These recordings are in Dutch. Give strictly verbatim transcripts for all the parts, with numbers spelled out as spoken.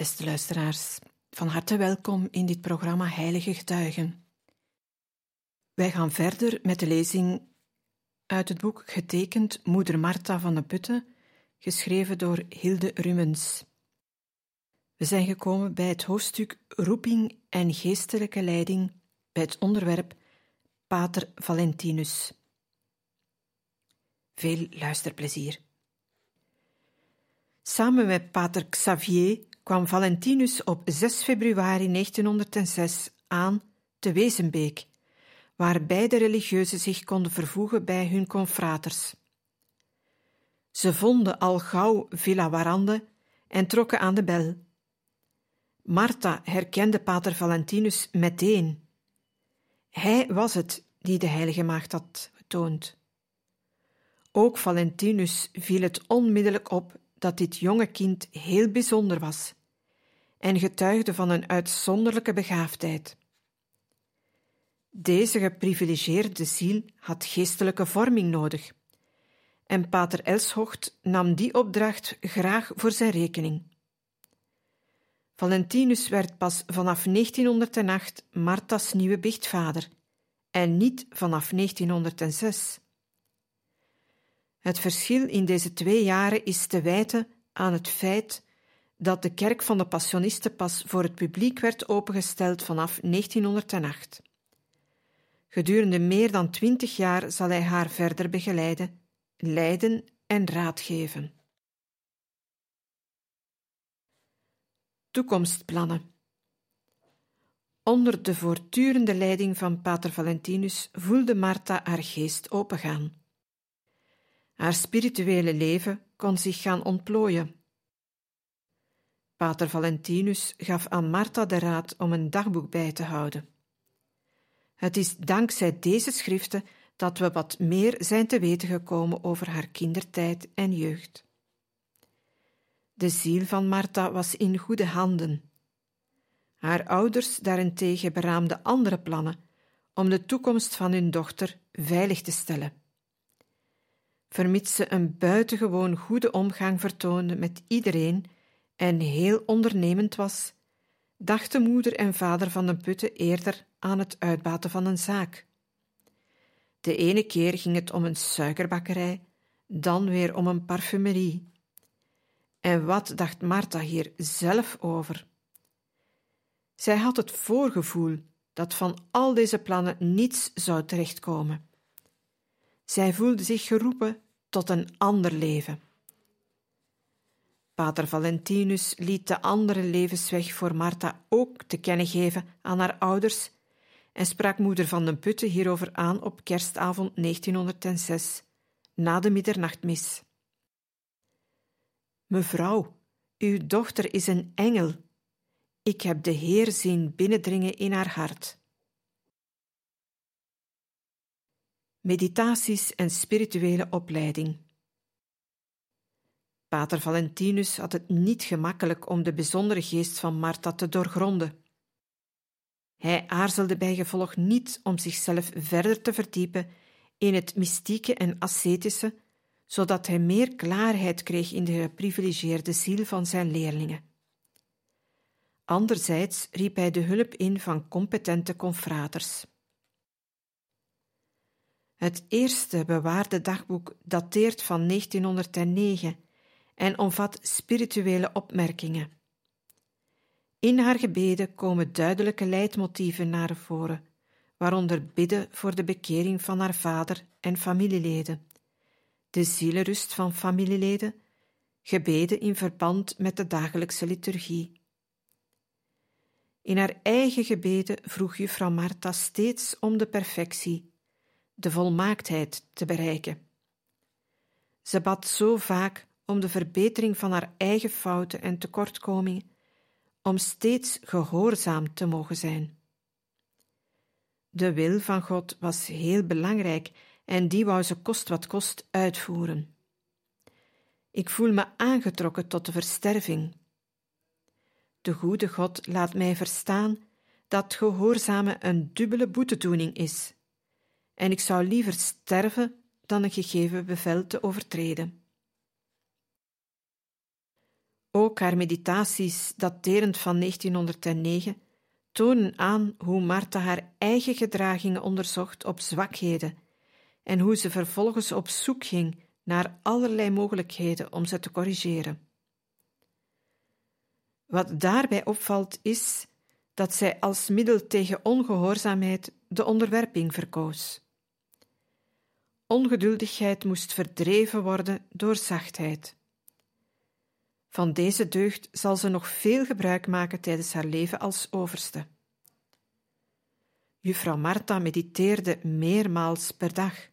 Beste luisteraars, van harte welkom in dit programma Heilige Getuigen. Wij gaan verder met de lezing uit het boek getekend Moeder Martha van de Putten, geschreven door Hilde Rummens. We zijn gekomen bij het hoofdstuk Roeping en geestelijke leiding, bij het onderwerp Pater Valentinus. Veel luisterplezier. Samen met Pater Xavier kwam Valentinus op zes februari negentienhonderdzes aan te Wezenbeek, waar beide religieuzen zich konden vervoegen bij hun confraters. Ze vonden al gauw Villa Warande en trokken aan de bel. Martha herkende Pater Valentinus meteen. Hij was het die de heilige maagd had getoond. Ook Valentinus viel het onmiddellijk op dat dit jonge kind heel bijzonder was en getuigde van een uitzonderlijke begaafdheid. Deze geprivilegeerde ziel had geestelijke vorming nodig, en Pater Elshocht nam die opdracht graag voor zijn rekening. Valentinus werd pas vanaf negentienhonderdacht Martha's nieuwe biechtvader, en niet vanaf negentienhonderdzes. Het verschil in deze twee jaren is te wijten aan het feit dat de kerk van de Passionisten pas voor het publiek werd opengesteld vanaf negentienhonderdacht. Gedurende meer dan twintig jaar zal hij haar verder begeleiden, leiden en raad geven. Toekomstplannen. Onder de voortdurende leiding van Pater Valentinus voelde Martha haar geest opengaan. Haar spirituele leven kon zich gaan ontplooien. Pater Valentinus gaf aan Martha de raad om een dagboek bij te houden. Het is dankzij deze schriften dat we wat meer zijn te weten gekomen over haar kindertijd en jeugd. De ziel van Martha was in goede handen. Haar ouders daarentegen beraamden andere plannen om de toekomst van hun dochter veilig te stellen. Vermits ze een buitengewoon goede omgang vertoonde met iedereen en heel ondernemend was, dachten moeder en vader van den Putten eerder aan het uitbaten van een zaak. De ene keer ging het om een suikerbakkerij, dan weer om een parfumerie. En wat dacht Martha hier zelf over? Zij had het voorgevoel dat van al deze plannen niets zou terechtkomen. Zij voelde zich geroepen tot een ander leven. Pater Valentinus liet de andere levensweg voor Martha ook te kennen geven aan haar ouders en sprak moeder van den Putten hierover aan op kerstavond negentienhonderdzes, na de middernachtmis. Mevrouw, uw dochter is een engel. Ik heb de Heer zien binnendringen in haar hart. Meditaties en spirituele opleiding. Pater Valentinus had het niet gemakkelijk om de bijzondere geest van Martha te doorgronden. Hij aarzelde bijgevolg niet om zichzelf verder te verdiepen in het mystieke en ascetische, zodat hij meer klaarheid kreeg in de geprivilegeerde ziel van zijn leerlingen. Anderzijds riep hij de hulp in van competente confraters. Het eerste bewaarde dagboek dateert van negentienhonderdnegen en omvat spirituele opmerkingen. In haar gebeden komen duidelijke leidmotieven naar voren, waaronder bidden voor de bekering van haar vader en familieleden, de zielenrust van familieleden, gebeden in verband met de dagelijkse liturgie. In haar eigen gebeden vroeg juffrouw Martha steeds om de perfectie, de volmaaktheid te bereiken. Ze bad zo vaak om de verbetering van haar eigen fouten en tekortkomingen, om steeds gehoorzaam te mogen zijn. De wil van God was heel belangrijk en die wou ze kost wat kost uitvoeren. Ik voel me aangetrokken tot de versterving. De goede God laat mij verstaan dat gehoorzamen een dubbele boetedoening is, en ik zou liever sterven dan een gegeven bevel te overtreden. Ook haar meditaties, daterend van negentienhonderdnegen, tonen aan hoe Martha haar eigen gedragingen onderzocht op zwakheden en hoe ze vervolgens op zoek ging naar allerlei mogelijkheden om ze te corrigeren. Wat daarbij opvalt is dat zij als middel tegen ongehoorzaamheid de onderwerping verkoos. Ongeduldigheid moest verdreven worden door zachtheid. Van deze deugd zal ze nog veel gebruik maken tijdens haar leven als overste. Juffrouw Martha mediteerde meermaals per dag.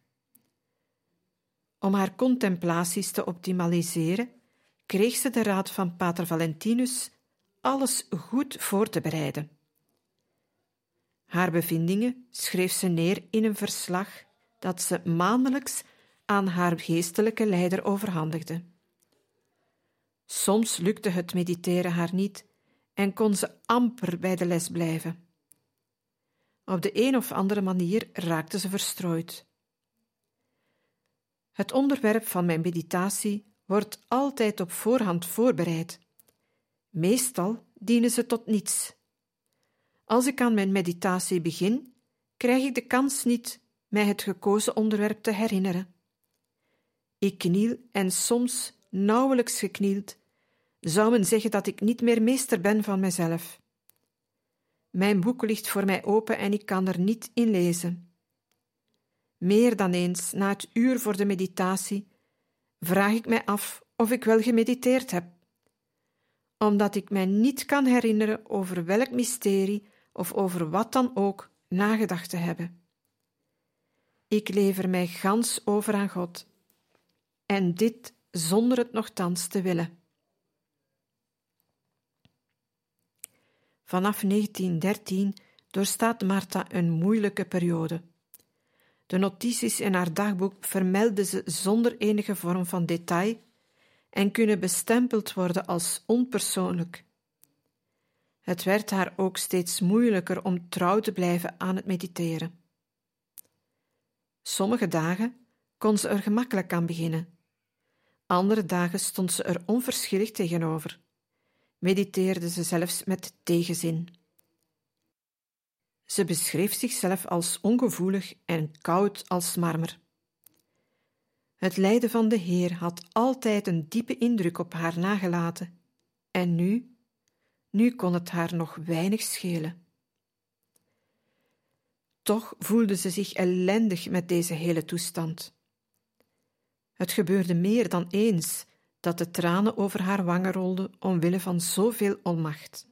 Om haar contemplaties te optimaliseren, kreeg ze de raad van pater Valentinus alles goed voor te bereiden. Haar bevindingen schreef ze neer in een verslag dat ze maandelijks aan haar geestelijke leider overhandigde. Soms lukte het mediteren haar niet en kon ze amper bij de les blijven. Op de een of andere manier raakte ze verstrooid. Het onderwerp van mijn meditatie wordt altijd op voorhand voorbereid. Meestal dienen ze tot niets. Als ik aan mijn meditatie begin, krijg ik de kans niet mij het gekozen onderwerp te herinneren. Ik kniel en soms, nauwelijks geknield, zou men zeggen dat ik niet meer meester ben van mezelf. Mijn boek ligt voor mij open en ik kan er niet in lezen. Meer dan eens, na het uur voor de meditatie, vraag ik mij af of ik wel gemediteerd heb, omdat ik mij niet kan herinneren over welk mysterie of over wat dan ook nagedacht te hebben. Ik lever mij gans over aan God, en dit zonder het nochtans te willen. Vanaf negentien dertien doorstaat Martha een moeilijke periode. De notities in haar dagboek vermelden ze zonder enige vorm van detail en kunnen bestempeld worden als onpersoonlijk. Het werd haar ook steeds moeilijker om trouw te blijven aan het mediteren. Sommige dagen kon ze er gemakkelijk aan beginnen. Andere dagen stond ze er onverschillig tegenover. Mediteerde ze zelfs met tegenzin. Ze beschreef zichzelf als ongevoelig en koud als marmer. Het lijden van de Heer had altijd een diepe indruk op haar nagelaten, en nu, nu kon het haar nog weinig schelen. Toch voelde ze zich ellendig met deze hele toestand. Het gebeurde meer dan eens dat de tranen over haar wangen rolden omwille van zoveel onmacht.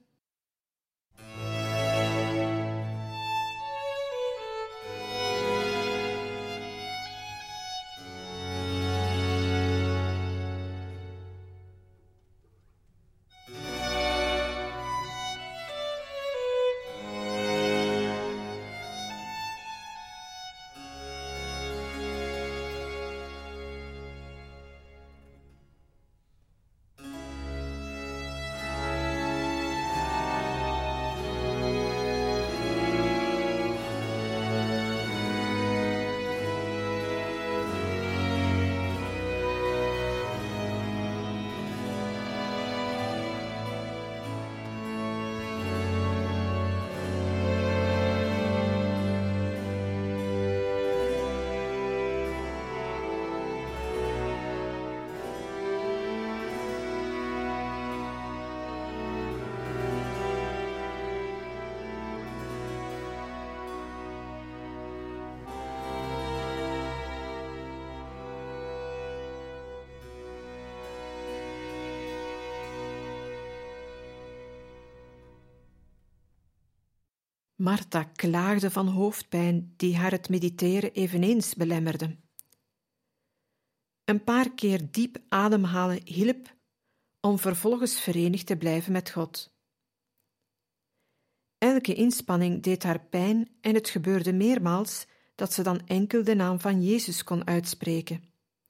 Martha klaagde van hoofdpijn die haar het mediteren eveneens belemmerde. Een paar keer diep ademhalen hielp om vervolgens verenigd te blijven met God. Elke inspanning deed haar pijn en het gebeurde meermaals dat ze dan enkel de naam van Jezus kon uitspreken.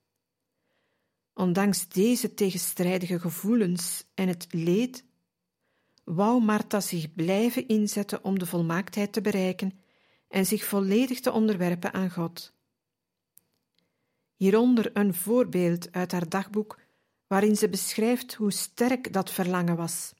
Ondanks deze tegenstrijdige gevoelens en het leed, wou Martha zich blijven inzetten om de volmaaktheid te bereiken en zich volledig te onderwerpen aan God. Hieronder een voorbeeld uit haar dagboek waarin ze beschrijft hoe sterk dat verlangen was.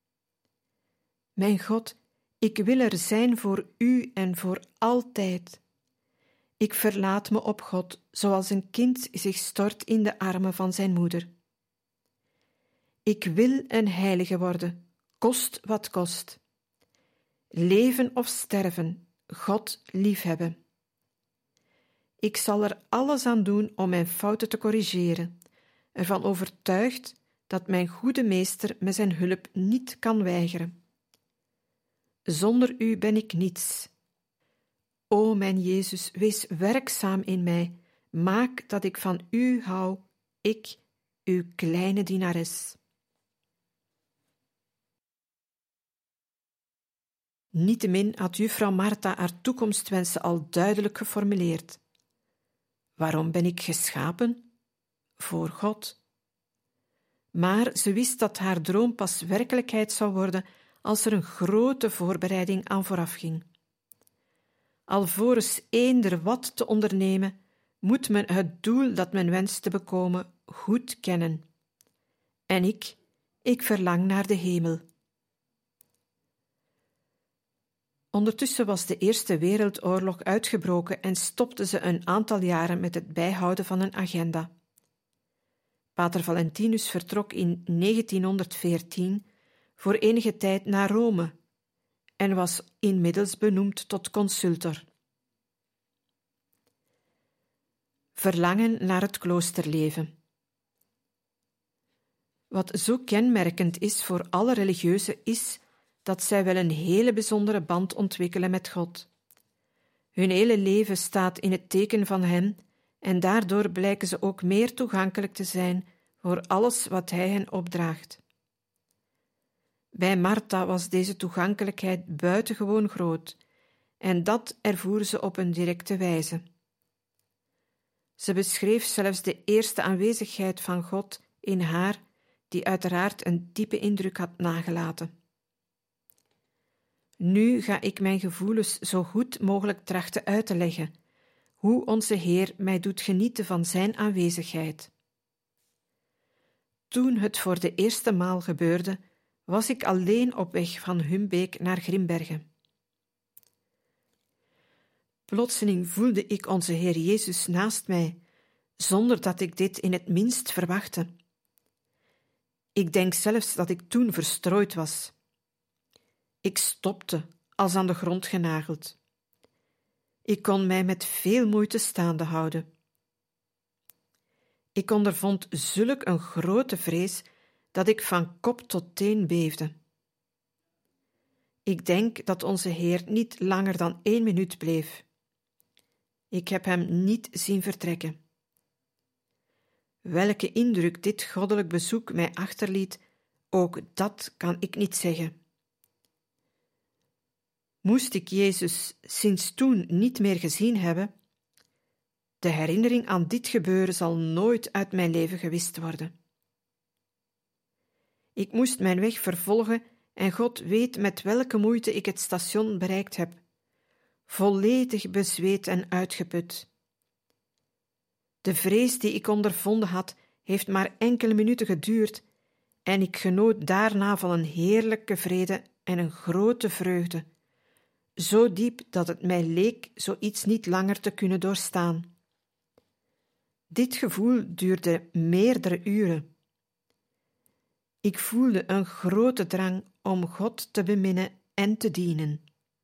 Mijn God, ik wil er zijn voor u en voor altijd. Ik verlaat me op God, zoals een kind zich stort in de armen van zijn moeder. Ik wil een heilige worden, kost wat kost. Leven of sterven, God liefhebben. Ik zal er alles aan doen om mijn fouten te corrigeren, ervan overtuigd dat mijn goede meester me zijn hulp niet kan weigeren. Zonder u ben ik niets. O mijn Jezus, wees werkzaam in mij, maak dat ik van u hou, ik, uw kleine dienares. Niettemin had juffrouw Martha haar toekomstwensen al duidelijk geformuleerd. Waarom ben ik geschapen? Voor God. Maar ze wist dat haar droom pas werkelijkheid zou worden als er een grote voorbereiding aan vooraf ging. Alvorens eender wat te ondernemen, moet men het doel dat men wenst te bekomen goed kennen. En ik, ik verlang naar de hemel. Ondertussen was de Eerste Wereldoorlog uitgebroken en stopte ze een aantal jaren met het bijhouden van een agenda. Pater Valentinus vertrok in negentienhonderdveertien voor enige tijd naar Rome en was inmiddels benoemd tot consultor. Verlangen naar het kloosterleven. Wat zo kenmerkend is voor alle religieuzen is dat zij wel een hele bijzondere band ontwikkelen met God. Hun hele leven staat in het teken van Hem en daardoor blijken ze ook meer toegankelijk te zijn voor alles wat Hij hen opdraagt. Bij Martha was deze toegankelijkheid buitengewoon groot en dat ervoer ze op een directe wijze. Ze beschreef zelfs de eerste aanwezigheid van God in haar, die uiteraard een diepe indruk had nagelaten. Nu ga ik mijn gevoelens zo goed mogelijk trachten uit te leggen, hoe onze Heer mij doet genieten van zijn aanwezigheid. Toen het voor de eerste maal gebeurde, was ik alleen op weg van Humbeek naar Grimbergen. Plotseling voelde ik onze Heer Jezus naast mij, zonder dat ik dit in het minst verwachtte. Ik denk zelfs dat ik toen verstrooid was. Ik stopte, als aan de grond genageld. Ik kon mij met veel moeite staande houden. Ik ondervond zulk een grote vrees dat ik van kop tot teen beefde. Ik denk dat onze Heer niet langer dan één minuut bleef. Ik heb hem niet zien vertrekken. Welke indruk dit goddelijk bezoek mij achterliet, ook dat kan ik niet zeggen. Moest ik Jezus sinds toen niet meer gezien hebben, de herinnering aan dit gebeuren zal nooit uit mijn leven gewist worden. Ik moest mijn weg vervolgen en God weet met welke moeite ik het station bereikt heb, volledig bezweet en uitgeput. De vrees die ik ondervonden had, heeft maar enkele minuten geduurd en ik genoot daarna van een heerlijke vrede en een grote vreugde, zo diep dat het mij leek zoiets niet langer te kunnen doorstaan. Dit gevoel duurde meerdere uren. Ik voelde een grote drang om God te beminnen en te dienen.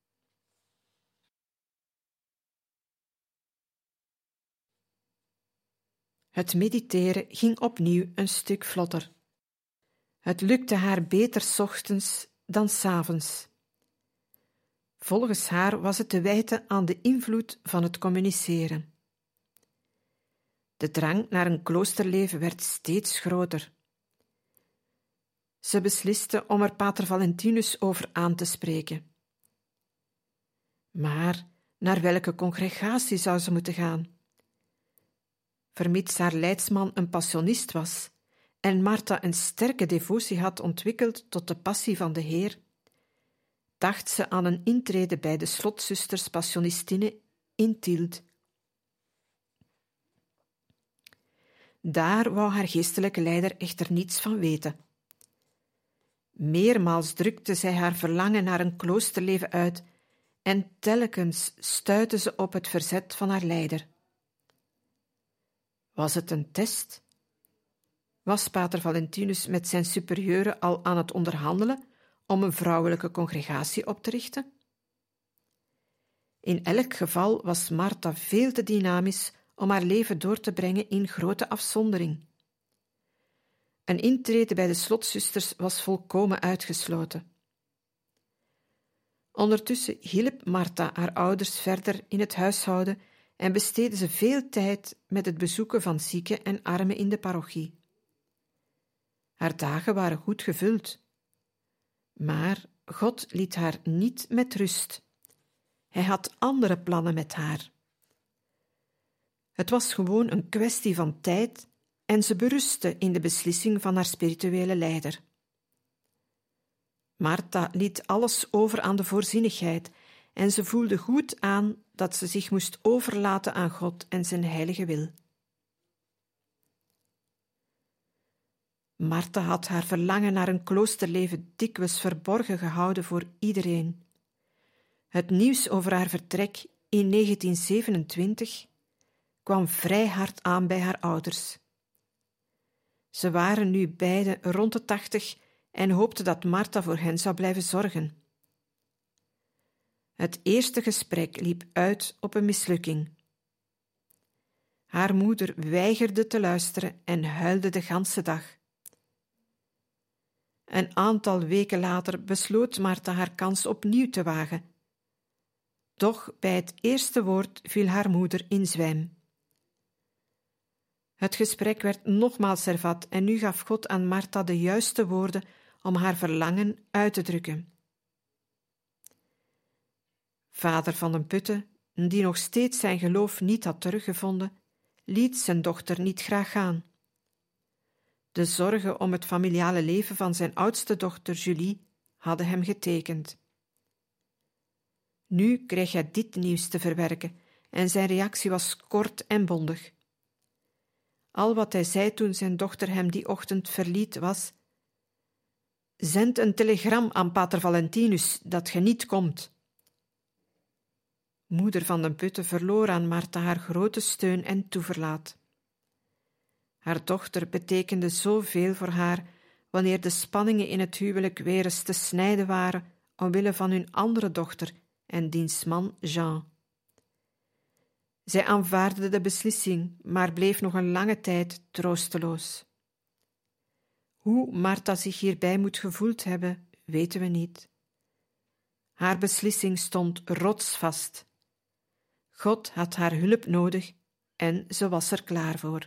Het mediteren ging opnieuw een stuk vlotter. Het lukte haar beter 's ochtends dan 's avonds. Volgens haar was het te wijten aan de invloed van het communiceren. De drang naar een kloosterleven werd steeds groter. Ze besliste om er pater Valentinus over aan te spreken. Maar naar welke congregatie zou ze moeten gaan? Vermits haar leidsman een passionist was en Martha een sterke devotie had ontwikkeld tot de passie van de Heer, dacht ze aan een intrede bij de slotzusters Passionistinnen in Tielt. Daar wou haar geestelijke leider echter niets van weten. Meermaals drukte zij haar verlangen naar een kloosterleven uit en telkens stuitte ze op het verzet van haar leider. Was het een test? Was pater Valentinus met zijn superieuren al aan het onderhandelen om een vrouwelijke congregatie op te richten? In elk geval was Martha veel te dynamisch om haar leven door te brengen in grote afzondering. Een intrede bij de slotzusters was volkomen uitgesloten. Ondertussen hielp Martha haar ouders verder in het huishouden en besteedde ze veel tijd met het bezoeken van zieken en armen in de parochie. Haar dagen waren goed gevuld. Maar God liet haar niet met rust. Hij had andere plannen met haar. Het was gewoon een kwestie van tijd en ze berustte in de beslissing van haar spirituele leider. Martha liet alles over aan de voorzienigheid en ze voelde goed aan dat ze zich moest overlaten aan God en zijn heilige wil. Martha had haar verlangen naar een kloosterleven dikwijls verborgen gehouden voor iedereen. Het nieuws over haar vertrek in negentien zevenentwintig kwam vrij hard aan bij haar ouders. Ze waren nu beiden rond de tachtig en hoopten dat Martha voor hen zou blijven zorgen. Het eerste gesprek liep uit op een mislukking. Haar moeder weigerde te luisteren en huilde de ganse dag. Een aantal weken later besloot Martha haar kans opnieuw te wagen. Doch bij het eerste woord viel haar moeder in zwijm. Het gesprek werd nogmaals hervat en nu gaf God aan Martha de juiste woorden om haar verlangen uit te drukken. Vader van den Putte, die nog steeds zijn geloof niet had teruggevonden, liet zijn dochter niet graag gaan. De zorgen om het familiale leven van zijn oudste dochter Julie hadden hem getekend. Nu kreeg hij dit nieuws te verwerken en zijn reactie was kort en bondig. Al wat hij zei toen zijn dochter hem die ochtend verliet was: zend een telegram aan pater Valentinus dat ge niet komt. Moeder van den Putte verloor aan Martha haar grote steun en toeverlaat. Haar dochter betekende zoveel voor haar wanneer de spanningen in het huwelijk weer eens te snijden waren omwille van hun andere dochter en diens man Jean. Zij aanvaardde de beslissing, maar bleef nog een lange tijd troosteloos. Hoe Martha zich hierbij moet gevoeld hebben, weten we niet. Haar beslissing stond rotsvast. God had haar hulp nodig en ze was er klaar voor.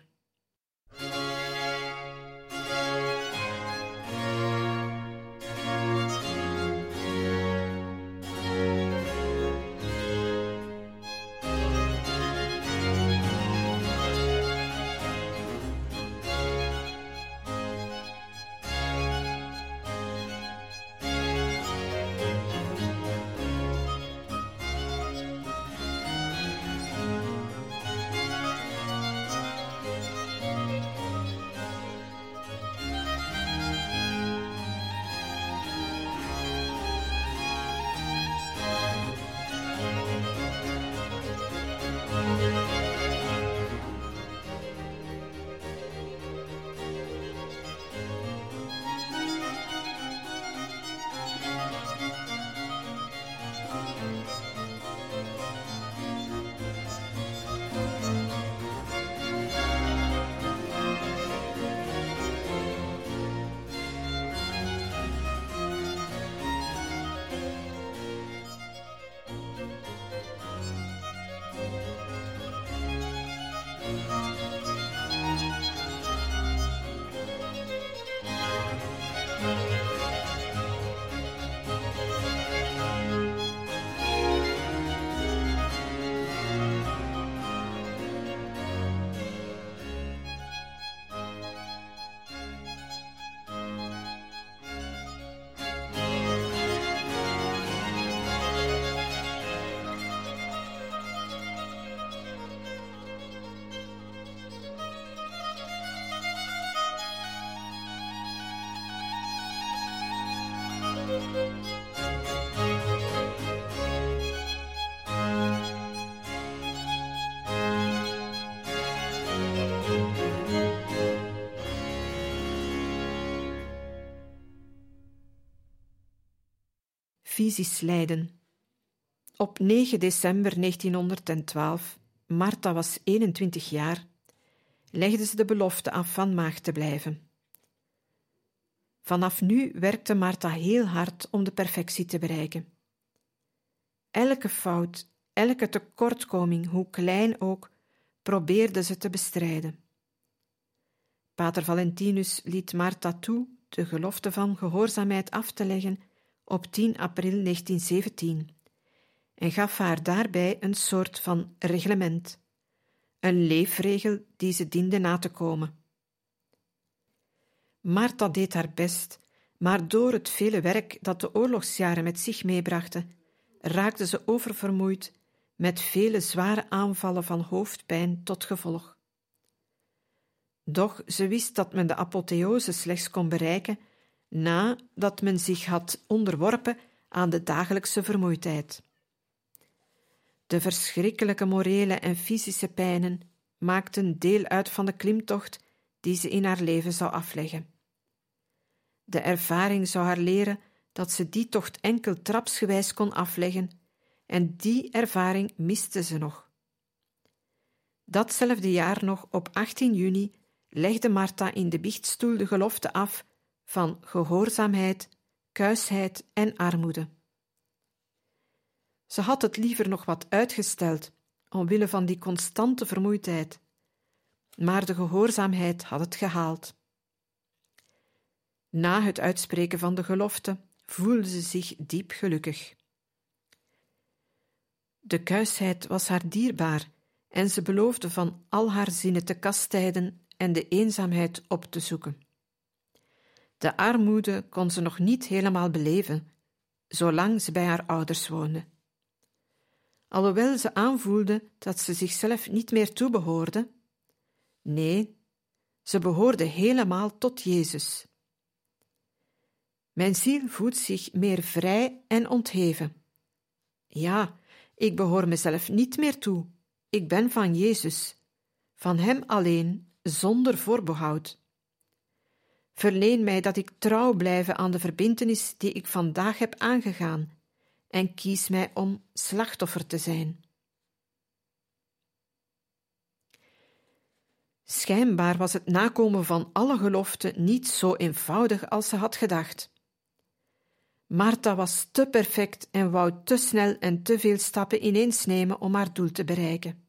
fysisch lijden. Op negen december negentienhonderdtwaalf, Martha was eenentwintig jaar, legde ze de belofte af van maagd te blijven. Vanaf nu werkte Martha heel hard om de perfectie te bereiken. Elke fout, elke tekortkoming, hoe klein ook, probeerde ze te bestrijden. Pater Valentinus liet Martha toe de gelofte van gehoorzaamheid af te leggen op tien april negentienzeventien en gaf haar daarbij een soort van reglement, een leefregel die ze diende na te komen. Martha deed haar best, maar door het vele werk dat de oorlogsjaren met zich meebrachten, raakte ze oververmoeid met vele zware aanvallen van hoofdpijn tot gevolg. Doch ze wist dat men de apotheose slechts kon bereiken nadat men zich had onderworpen aan de dagelijkse vermoeidheid. De verschrikkelijke morele en fysische pijnen maakten deel uit van de klimtocht die ze in haar leven zou afleggen. De ervaring zou haar leren dat ze die tocht enkel trapsgewijs kon afleggen, en die ervaring miste ze nog. Datzelfde jaar nog, op achttien juni, legde Martha in de biechtstoel de gelofte af van gehoorzaamheid, kuisheid en armoede. Ze had het liever nog wat uitgesteld, omwille van die constante vermoeidheid, maar de gehoorzaamheid had het gehaald. Na het uitspreken van de gelofte voelde ze zich diep gelukkig. De kuisheid was haar dierbaar en ze beloofde van al haar zinnen te kastijden en de eenzaamheid op te zoeken. De armoede kon ze nog niet helemaal beleven, zolang ze bij haar ouders woonde. Alhoewel ze aanvoelde dat ze zichzelf niet meer toebehoorde, nee, ze behoorde helemaal tot Jezus. Mijn ziel voelt zich meer vrij en ontheven. Ja, ik behoor mezelf niet meer toe. Ik ben van Jezus, van Hem alleen, zonder voorbehoud. Verleen mij dat ik trouw blijve aan de verbintenis die ik vandaag heb aangegaan, en kies mij om slachtoffer te zijn. Schijnbaar was het nakomen van alle geloften niet zo eenvoudig als ze had gedacht. Martha was te perfect en wou te snel en te veel stappen ineens nemen om haar doel te bereiken.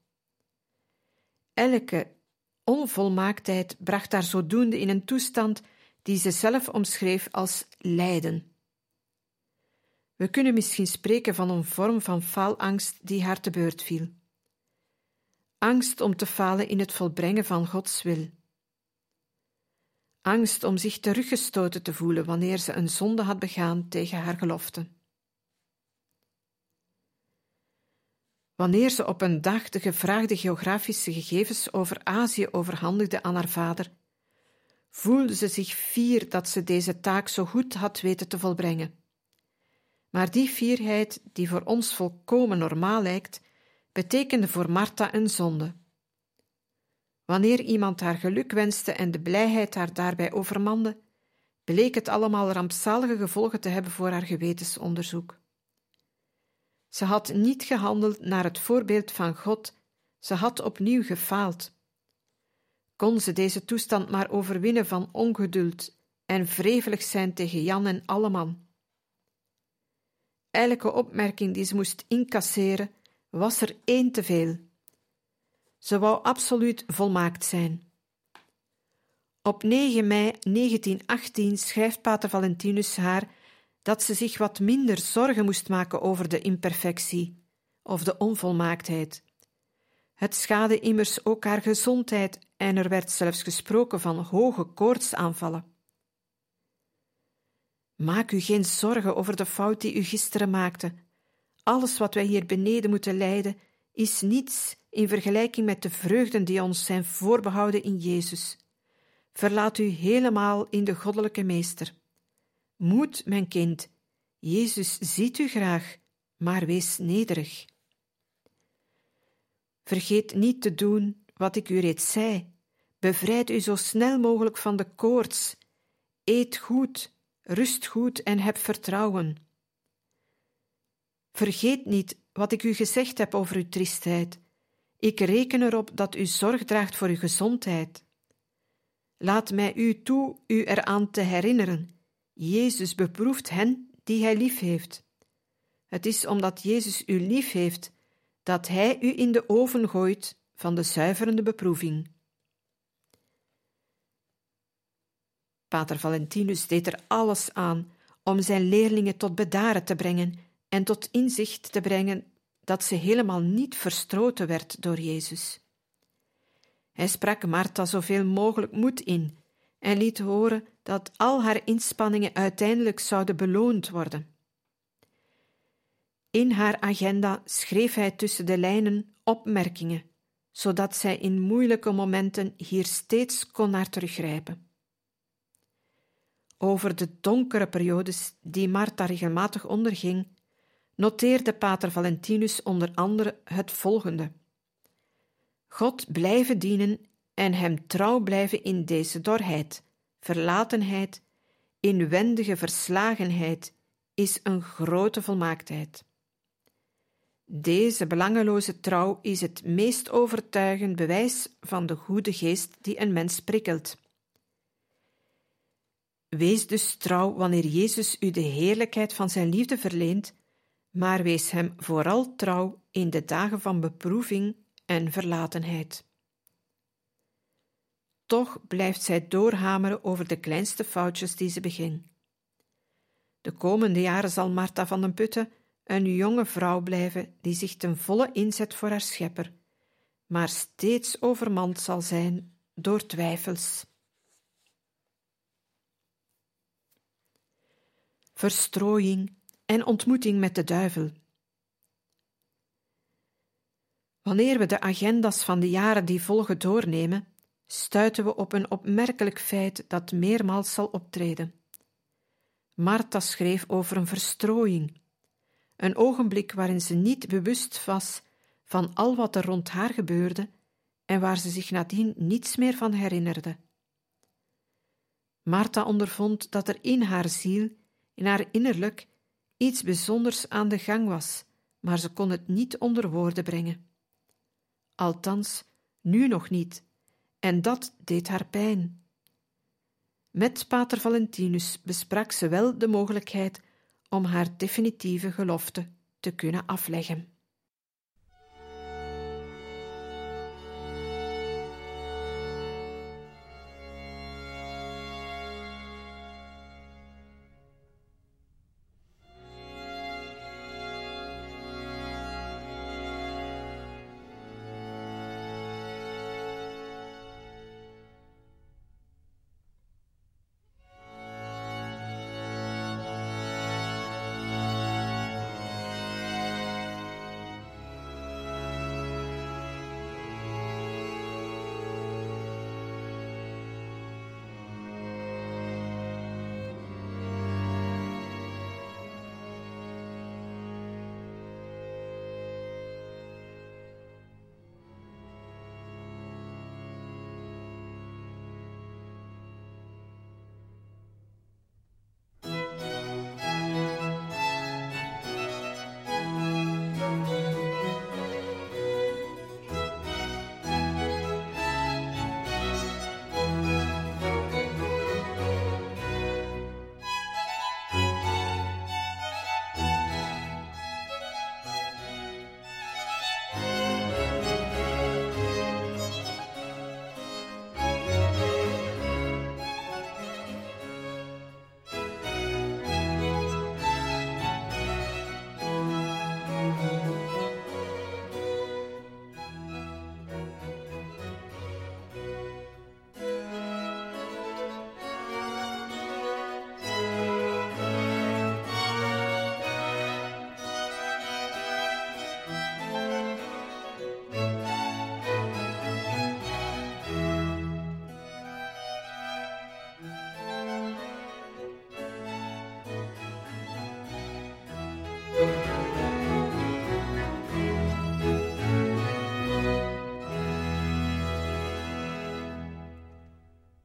Elke onvolmaaktheid bracht haar zodoende in een toestand die ze zelf omschreef als lijden. We kunnen misschien spreken van een vorm van faalangst die haar te beurt viel. Angst om te falen in het volbrengen van Gods wil. Angst om zich teruggestoten te voelen wanneer ze een zonde had begaan tegen haar gelofte. Wanneer ze op een dag de gevraagde geografische gegevens over Azië overhandigde aan haar vader, voelde ze zich fier dat ze deze taak zo goed had weten te volbrengen. Maar die fierheid, die voor ons volkomen normaal lijkt, betekende voor Martha een zonde. Wanneer iemand haar geluk wenste en de blijheid haar daarbij overmande, bleek het allemaal rampzalige gevolgen te hebben voor haar gewetensonderzoek. Ze had niet gehandeld naar het voorbeeld van God, ze had opnieuw gefaald. Kon ze deze toestand maar overwinnen van ongeduld en wrevelig zijn tegen Jan en alleman. Elke opmerking die ze moest incasseren, was er één te veel. Ze wou absoluut volmaakt zijn. Op negen mei negentienhonderdachttien schrijft Pater Valentinus haar dat ze zich wat minder zorgen moest maken over de imperfectie of de onvolmaaktheid. Het schaadde immers ook haar gezondheid en er werd zelfs gesproken van hoge koortsaanvallen. Maak u geen zorgen over de fout die u gisteren maakte. Alles wat wij hier beneden moeten lijden, is niets in vergelijking met de vreugden die ons zijn voorbehouden in Jezus. Verlaat u helemaal in de goddelijke Meester. Moed, mijn kind, Jezus ziet u graag, maar wees nederig. Vergeet niet te doen wat ik u reeds zei. Bevrijd u zo snel mogelijk van de koorts. Eet goed, rust goed en heb vertrouwen. Vergeet niet wat ik u gezegd heb over uw triestheid. Ik reken erop dat u zorg draagt voor uw gezondheid. Laat mij u toe u eraan te herinneren. Jezus beproeft hen die hij lief heeft. Het is omdat Jezus u lief heeft, dat hij u in de oven gooit van de zuiverende beproeving. Pater Valentinus deed er alles aan om zijn leerlingen tot bedaren te brengen en tot inzicht te brengen dat ze helemaal niet verstoten werd door Jezus. Hij sprak Martha zoveel mogelijk moed in en liet horen dat al haar inspanningen uiteindelijk zouden beloond worden. In haar agenda schreef hij tussen de lijnen opmerkingen, zodat zij in moeilijke momenten hier steeds kon naar teruggrijpen. Over de donkere periodes die Martha regelmatig onderging, noteerde Pater Valentinus onder andere het volgende: God blijven dienen en hem trouw blijven in deze dorheid, verlatenheid, inwendige verslagenheid is een grote volmaaktheid. Deze belangeloze trouw is het meest overtuigend bewijs van de goede geest die een mens prikkelt. Wees dus trouw wanneer Jezus u de heerlijkheid van zijn liefde verleent, maar wees hem vooral trouw in de dagen van beproeving en verlatenheid. Toch blijft zij doorhameren over de kleinste foutjes die ze beging. De komende jaren zal Martha van den Putten een jonge vrouw blijven die zich ten volle inzet voor haar schepper, maar steeds overmand zal zijn door twijfels. Verstrooiing en ontmoeting met de duivel. Wanneer we de agendas van de jaren die volgen doornemen, stuiten we op een opmerkelijk feit dat meermaals zal optreden. Martha schreef over een verstrooiing, een ogenblik waarin ze niet bewust was van al wat er rond haar gebeurde en waar ze zich nadien niets meer van herinnerde. Martha ondervond dat er in haar ziel, in haar innerlijk, iets bijzonders aan de gang was, maar ze kon het niet onder woorden brengen. Althans, nu nog niet, en dat deed haar pijn. Met Pater Valentinus besprak ze wel de mogelijkheid om haar definitieve gelofte te kunnen afleggen.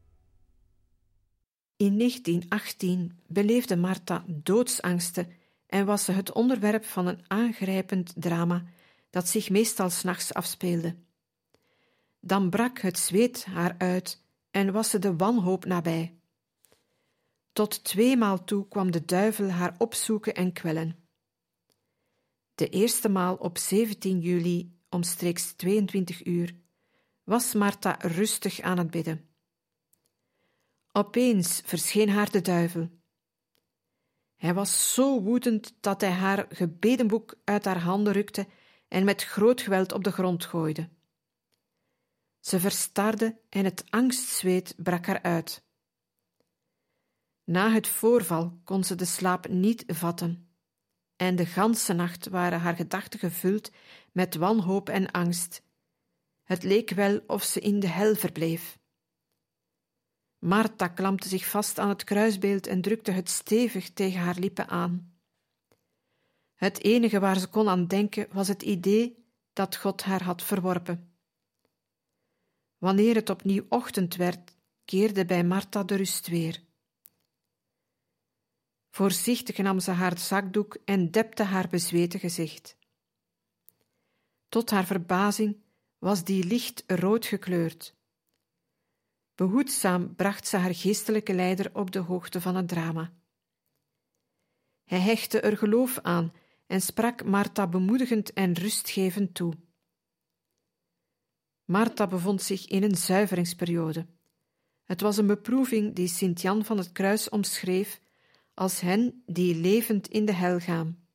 In negentien achttien beleefde Martha doodsangsten en was ze het onderwerp van een aangrijpend drama dat zich meestal 's nachts afspeelde. Dan brak het zweet haar uit en was ze de wanhoop nabij. Tot tweemaal toe kwam de duivel haar opzoeken en kwellen. De eerste maal op zeventien juli, omstreeks tweeëntwintig uur, was Martha rustig aan het bidden. Opeens verscheen haar de duivel. Hij was zo woedend dat hij haar gebedenboek uit haar handen rukte en met groot geweld op de grond gooide. Ze verstarde en het angstzweet brak haar uit. Na het voorval kon ze de slaap niet vatten, en de ganse nacht waren haar gedachten gevuld met wanhoop en angst. Het leek wel of ze in de hel verbleef. Martha klampte zich vast aan het kruisbeeld en drukte het stevig tegen haar lippen aan. Het enige waar ze kon aan denken was het idee dat God haar had verworpen. Wanneer het opnieuw ochtend werd, keerde bij Martha de rust weer. Voorzichtig nam ze haar zakdoek en depte haar bezweten gezicht. Tot haar verbazing was die licht rood gekleurd. Behoedzaam bracht ze haar geestelijke leider op de hoogte van het drama. Hij hechtte er geloof aan en sprak Martha bemoedigend en rustgevend toe. Martha bevond zich in een zuiveringsperiode. Het was een beproeving die Sint Jan van het Kruis omschreef als hen die levend in de hel gaan.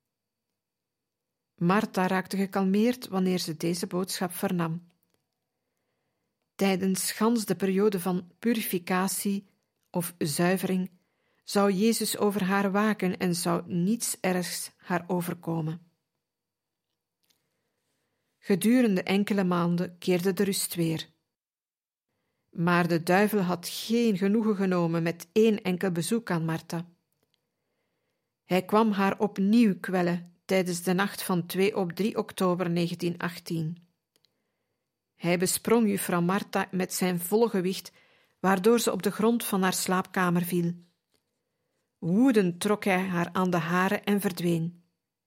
Martha raakte gekalmeerd wanneer ze deze boodschap vernam. Tijdens gans de periode van purificatie of zuivering zou Jezus over haar waken en zou niets ergs haar overkomen. Gedurende enkele maanden keerde de rust weer. Maar de duivel had geen genoegen genomen met één enkel bezoek aan Martha. Hij kwam haar opnieuw kwellen tijdens de nacht van twee op drie oktober negentien achttien. Hij besprong juffrouw Martha met zijn volle gewicht, waardoor ze op de grond van haar slaapkamer viel. Woedend trok hij haar aan de haren en verdween.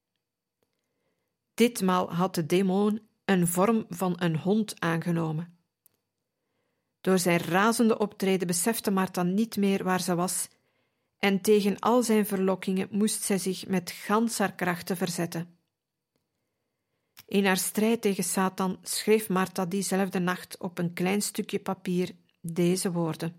Ditmaal had de demon een vorm van een hond aangenomen. Door zijn razende optreden besefte Martha niet meer waar ze was, en tegen al zijn verlokkingen moest zij zich met gans haar krachten verzetten. In haar strijd tegen Satan schreef Martha diezelfde nacht op een klein stukje papier deze woorden: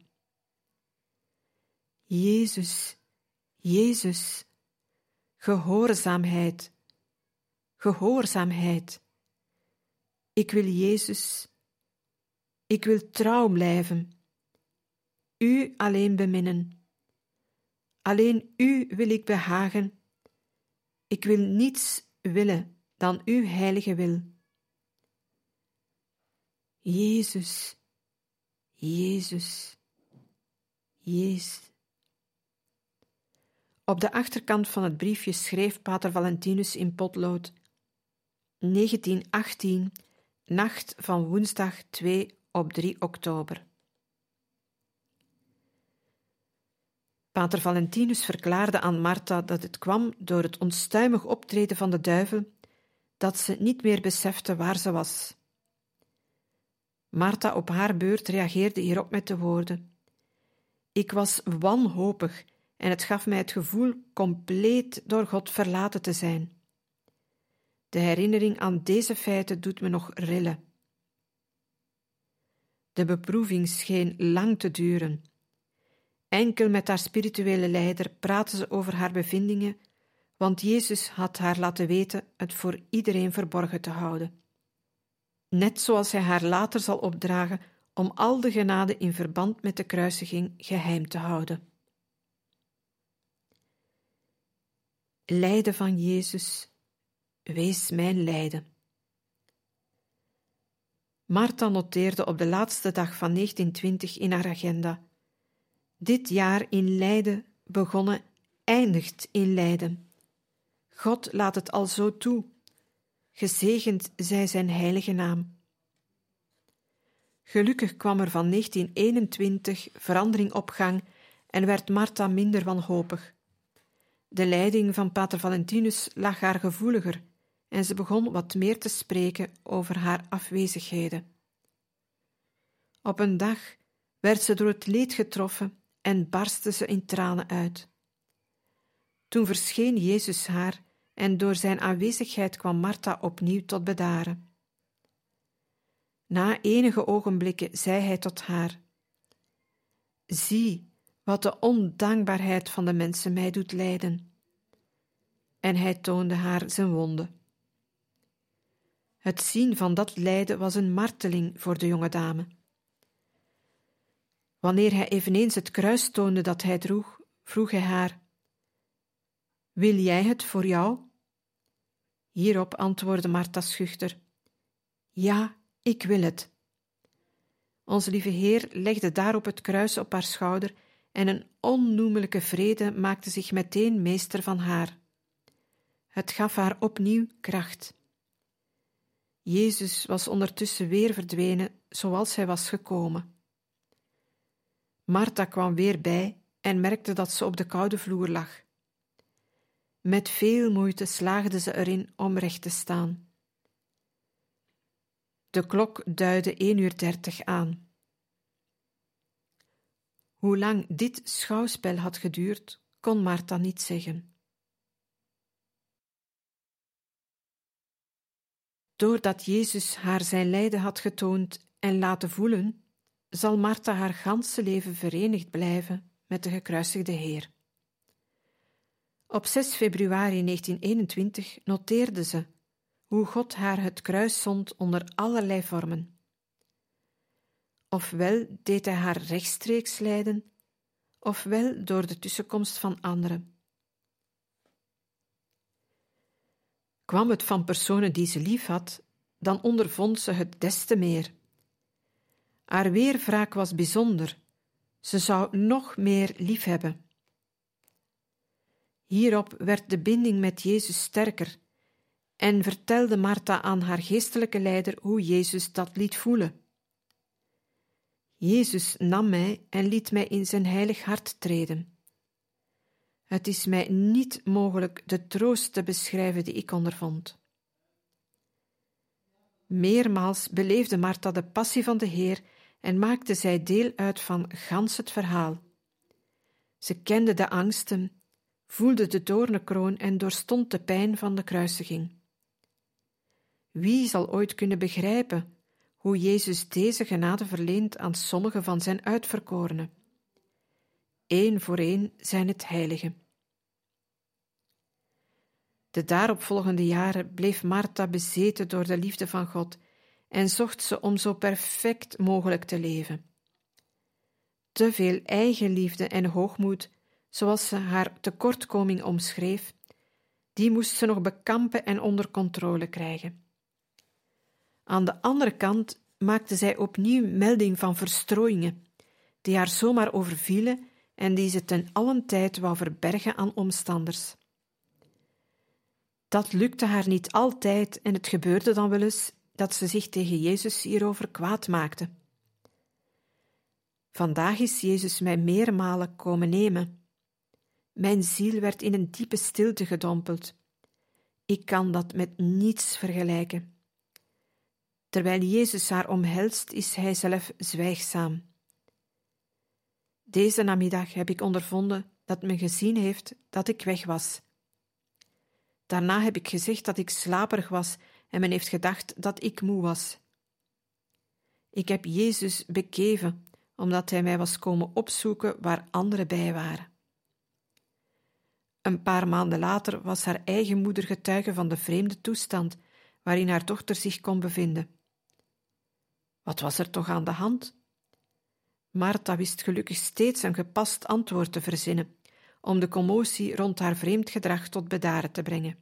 Jezus, Jezus, gehoorzaamheid, gehoorzaamheid. Ik wil Jezus, ik wil trouw blijven, U alleen beminnen. Alleen U wil ik behagen. Ik wil niets willen dan Uw heilige wil. Jezus, Jezus, Jezus. Op de achterkant van het briefje schreef pater Valentinus in potlood: negentien achttien, nacht van woensdag twee op drie oktober. Pater Valentinus verklaarde aan Martha dat het kwam door het onstuimig optreden van de duivel, dat ze niet meer besefte waar ze was. Martha op haar beurt reageerde hierop met de woorden: Ik was wanhopig en het gaf mij het gevoel compleet door God verlaten te zijn. De herinnering aan deze feiten doet me nog rillen. De beproeving scheen lang te duren. Enkel met haar spirituele leider praatte ze over haar bevindingen, want Jezus had haar laten weten het voor iedereen verborgen te houden. Net zoals hij haar later zal opdragen om al de genade in verband met de kruisiging geheim te houden. Lijden van Jezus, wees mijn lijden. Martha noteerde op de laatste dag van negentien twintig in haar agenda: Dit jaar in lijden begonnen, eindigt in lijden. God laat het al zo toe. Gezegend zij zijn heilige naam. Gelukkig kwam er van negentien eenentwintig verandering op gang en werd Martha minder wanhopig. De leiding van pater Valentinus lag haar gevoeliger en ze begon wat meer te spreken over haar afwezigheden. Op een dag werd ze door het leed getroffen en barstte ze in tranen uit. Toen verscheen Jezus haar en door zijn aanwezigheid kwam Martha opnieuw tot bedaren. Na enige ogenblikken zei hij tot haar: Zie wat de ondankbaarheid van de mensen mij doet lijden. En hij toonde haar zijn wonden. Het zien van dat lijden was een marteling voor de jonge dame. Wanneer hij eveneens het kruis toonde dat hij droeg, vroeg hij haar: Wil jij het voor jou? Hierop antwoordde Martha schuchter: Ja, ik wil het. Onze lieve Heer legde daarop het kruis op haar schouder en een onnoemelijke vrede maakte zich meteen meester van haar. Het gaf haar opnieuw kracht. Jezus was ondertussen weer verdwenen zoals hij was gekomen. Martha kwam weer bij en merkte dat ze op de koude vloer lag. Met veel moeite slaagde ze erin om recht te staan. De klok duidde één uur dertig aan. Hoe lang dit schouwspel had geduurd, kon Martha niet zeggen. Doordat Jezus haar zijn lijden had getoond en laten voelen, zal Martha haar ganse leven verenigd blijven met de gekruisigde Heer. Op zes februari negentien eenentwintig noteerde ze hoe God haar het kruis zond onder allerlei vormen. Ofwel deed hij haar rechtstreeks lijden, ofwel door de tussenkomst van anderen. Kwam het van personen die ze lief had, dan ondervond ze het des te meer. Haar weerwraak was bijzonder, ze zou nog meer liefhebben. Hierop werd de binding met Jezus sterker en vertelde Martha aan haar geestelijke leider hoe Jezus dat liet voelen. Jezus nam mij en liet mij in zijn heilig hart treden. Het is mij niet mogelijk de troost te beschrijven die ik ondervond. Meermaals beleefde Martha de passie van de Heer en maakte zij deel uit van gans het verhaal. Ze kende de angsten, voelde de doornenkroon en doorstond de pijn van de kruisiging. Wie zal ooit kunnen begrijpen hoe Jezus deze genade verleent aan sommige van zijn uitverkorenen? Eén voor één zijn het heiligen. De daaropvolgende jaren bleef Martha bezeten door de liefde van God en zocht ze om zo perfect mogelijk te leven. Te veel eigenliefde en hoogmoed, zoals ze haar tekortkoming omschreef, die moest ze nog bekampen en onder controle krijgen. Aan de andere kant maakte zij opnieuw melding van verstrooiingen, die haar zomaar overvielen en die ze ten allen tijd wou verbergen aan omstanders. Dat lukte haar niet altijd en het gebeurde dan wel eens dat ze zich tegen Jezus hierover kwaad maakte. Vandaag is Jezus mij meermalen komen nemen. Mijn ziel werd in een diepe stilte gedompeld. Ik kan dat met niets vergelijken. Terwijl Jezus haar omhelst, is hij zelf zwijgzaam. Deze namiddag heb ik ondervonden dat men gezien heeft dat ik weg was. Daarna heb ik gezegd dat ik slaperig was en men heeft gedacht dat ik moe was. Ik heb Jezus bekeven, omdat hij mij was komen opzoeken waar anderen bij waren. Een paar maanden later was haar eigen moeder getuige van de vreemde toestand waarin haar dochter zich kon bevinden. Wat was er toch aan de hand? Martha wist gelukkig steeds een gepast antwoord te verzinnen, om de commotie rond haar vreemd gedrag tot bedaren te brengen.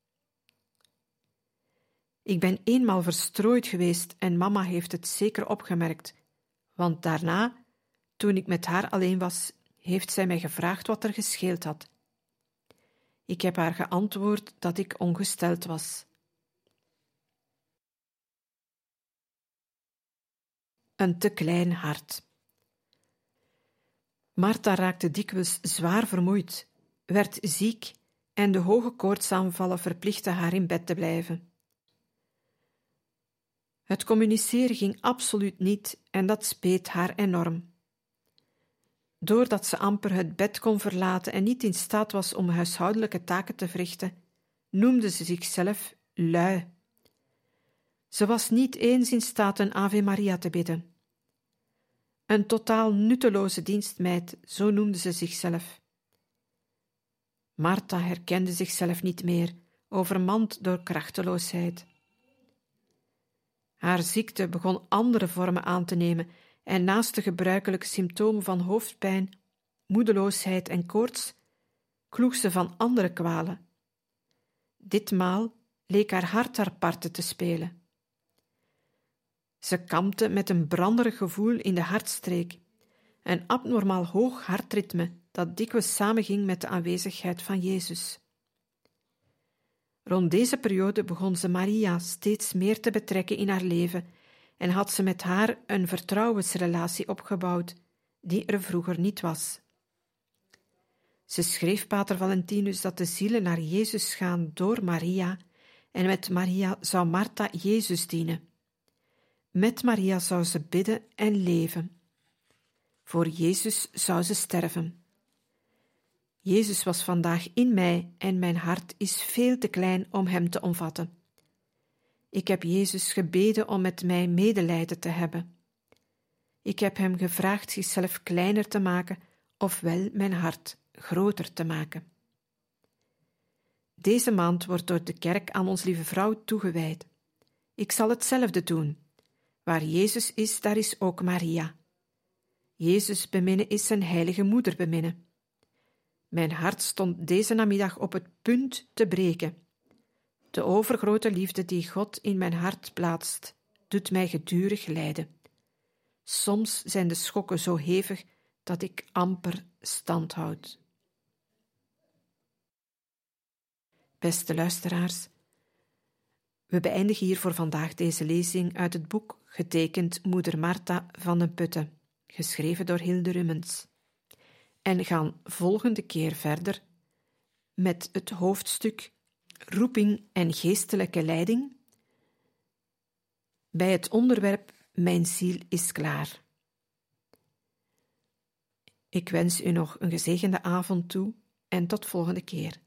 Ik ben eenmaal verstrooid geweest en mama heeft het zeker opgemerkt, want daarna, toen ik met haar alleen was, heeft zij mij gevraagd wat er gescheeld had. Ik heb haar geantwoord dat ik ongesteld was. Een te klein hart. Martha raakte dikwijls zwaar vermoeid, werd ziek en de hoge koortsaanvallen verplichtten haar in bed te blijven. Het communiceren ging absoluut niet en dat speet haar enorm. Doordat ze amper het bed kon verlaten en niet in staat was om huishoudelijke taken te verrichten, noemde ze zichzelf lui. Ze was niet eens in staat een Ave Maria te bidden. Een totaal nutteloze dienstmeid, zo noemde ze zichzelf. Martha herkende zichzelf niet meer, overmand door krachteloosheid. Haar ziekte begon andere vormen aan te nemen en naast de gebruikelijke symptomen van hoofdpijn, moedeloosheid en koorts, kloeg ze van andere kwalen. Ditmaal leek haar hart haar parten te spelen. Ze kampte met een branderig gevoel in de hartstreek, een abnormaal hoog hartritme dat dikwijls samenging met de aanwezigheid van Jezus. Rond deze periode begon ze Maria steeds meer te betrekken in haar leven en had ze met haar een vertrouwensrelatie opgebouwd die er vroeger niet was. Ze schreef pater Valentinus dat de zielen naar Jezus gaan door Maria en met Maria zou Martha Jezus dienen. Met Maria zou ze bidden en leven. Voor Jezus zou ze sterven. Jezus was vandaag in mij en mijn hart is veel te klein om hem te omvatten. Ik heb Jezus gebeden om met mij medelijden te hebben. Ik heb hem gevraagd zichzelf kleiner te maken, ofwel mijn hart groter te maken. Deze maand wordt door de kerk aan ons lieve vrouw toegewijd. Ik zal hetzelfde doen. Waar Jezus is, daar is ook Maria. Jezus beminnen is zijn heilige moeder beminnen. Mijn hart stond deze namiddag op het punt te breken. De overgrote liefde die God in mijn hart plaatst, doet mij gedurig lijden. Soms zijn de schokken zo hevig dat ik amper stand houd. Beste luisteraars, we beëindigen hier voor vandaag deze lezing uit het boek getekend Moeder Martha van den Putte, geschreven door Hilde Rummens, en gaan volgende keer verder met het hoofdstuk Roeping en geestelijke leiding bij het onderwerp Mijn ziel is klaar. Ik wens u nog een gezegende avond toe en tot volgende keer.